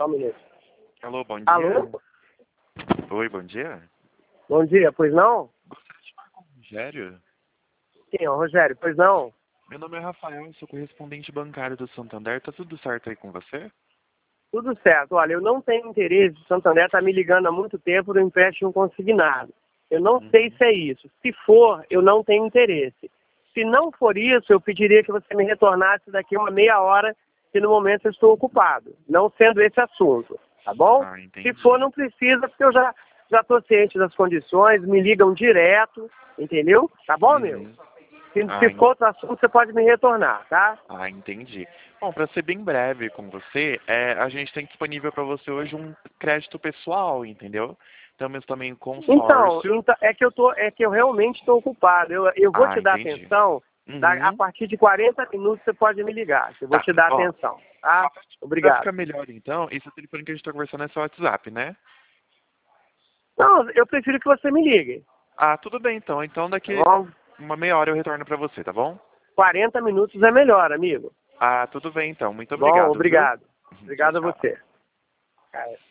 Só um minuto. Alô, bom dia. Alô? Oi, bom dia. Bom dia, pois não? Gostaria de falar com o Rogério. Quem é o Rogério? Pois não? Meu nome é Rafael, sou correspondente bancário do Santander. Tá tudo certo aí com você? Tudo certo. Olha, eu não tenho interesse. O Santander está me ligando há muito tempo do empréstimo consignado. Eu não sei se é isso. Se for, eu não tenho interesse. Se não for isso, eu pediria que você me retornasse daqui uma meia hora, que no momento eu estou ocupado. Não sendo esse assunto, tá bom? Ah, entendi. Se for, não precisa, porque eu já estou ciente das condições, me ligam direto, entendeu? Tá bom, meu? Se for outro assunto, você pode me retornar, tá? Ah, entendi. Bom, para ser bem breve com você, a gente tem disponível para você hoje um crédito pessoal, entendeu? Temos também consórcio. Então é que eu realmente estou ocupado. Eu vou Ah, te dar entendi. atenção. A Uhum. partir de 40 minutos você pode me ligar. Eu vou Tá, te dar ó, atenção, tá? pra Obrigado. ficar melhor então, esse telefone que a gente tá conversando é seu WhatsApp, né? Não, eu prefiro que você me ligue. Ah, tudo bem então. Então Tá daqui bom? uma meia hora eu retorno para você, tá bom? 40 minutos é melhor, amigo. Ah, tudo bem então. Muito Tá bom? obrigado, viu? Obrigado. Tchau, Obrigado a tchau. você. Cara.